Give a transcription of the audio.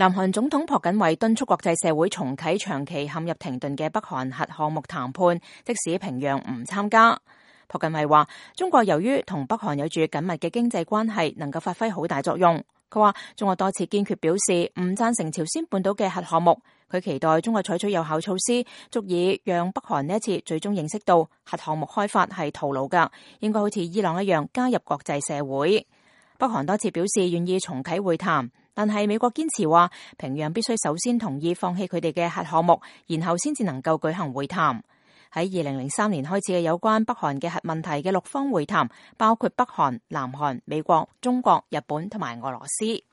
南韓總統朴槿惠敦促國際社會重啟長期陷入停頓嘅北韓核項目談判，即使平壤唔參加。朴槿惠話：中國由於同北韓有住緊密嘅經濟關係，能夠發揮好大作用。佢話中國多次堅決表示唔贊成朝鮮半島嘅核項目，佢期待中國採取有效措施，足以讓北韓呢一次最終認識到核項目開發係徒勞㗎，應該好似伊朗一樣加入國際社會。北韓多次表示願意重啟會談，但係美國堅持話平壤必須首先同意放棄佢哋嘅核項目，然後先至能夠舉行會談。喺2003年開始嘅有關北韓嘅核問題嘅6方會談，包括北韓、南韓、美國、中國、日本同埋俄羅斯。